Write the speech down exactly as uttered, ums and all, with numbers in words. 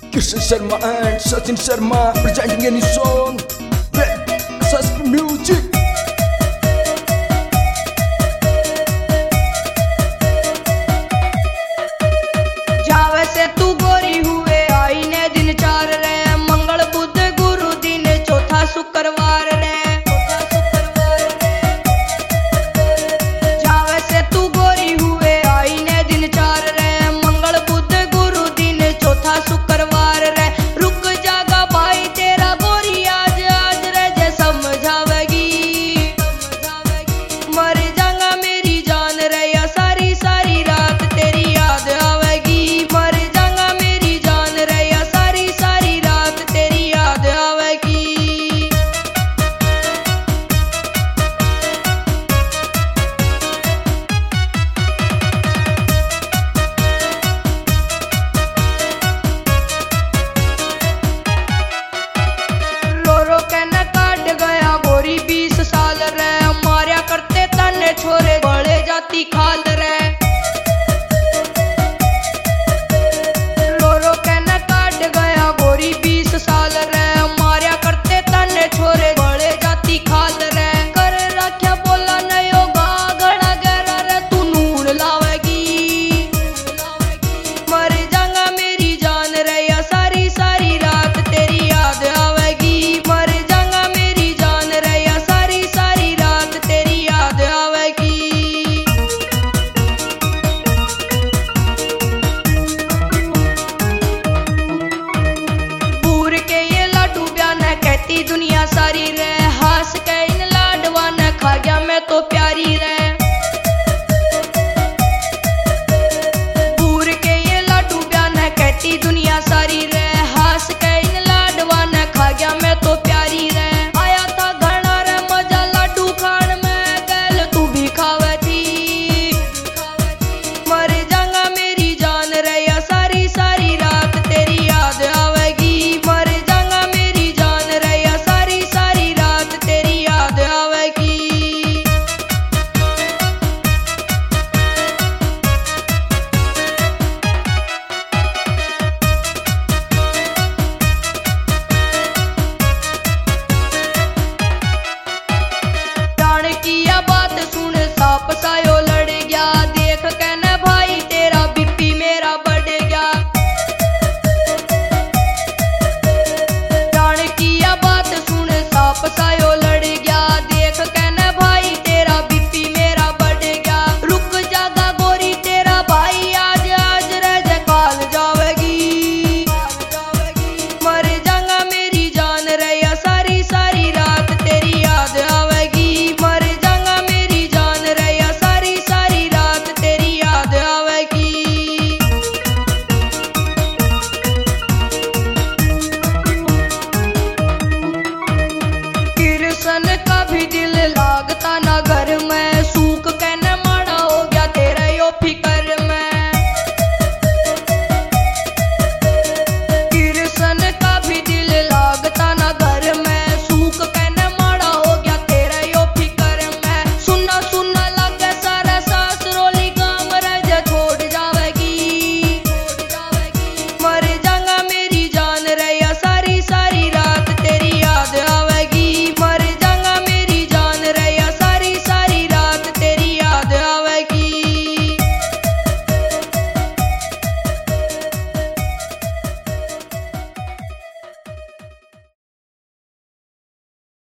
Kirsten Sharma and Sachin Sharma presenting a new song. Susp Music. जावे से तू गोरी हुए आई ने दिन चार रे, मंगल बुध गुरु दिन चौथा शुक्रवार रे। जावे से तू गोरी हुए आई ने दिन चार रे, मंगल बुध गुरु दिन चौथा शुक्रवार रे। रुक जागा भाई तेरा गोरी आज आज रे, जे समझावेगी मर जाऊंगा मेरी जान रे, या सारी सारी रात तेरी याद आवेगी। मर जाऊंगा मेरी जान रे, या सारी सारी रात तेरी याद आवेगी। रो रो के न काट गया गोरी बीस साल रे, मारिया करते तन्ने छोरे गले जाती खाल रे। रो रो के न काट गया गोरी बीस साल रे, मारिया करते तन्ने छोरे गले जाती खाल रे। कर रख्या बोला नयो गा घड़ा गहरा रे, तू नून लावेगी मर जाऊंगा मेरी जान रे, या सारी सारी रात तेरी याद आवेगी। मर जाऊंगा मेरी जान रे, या सारी सारी रात तेरी याद आवेगी। पूर के ये लाडू ब्यान कहती दुनिया सारी रे,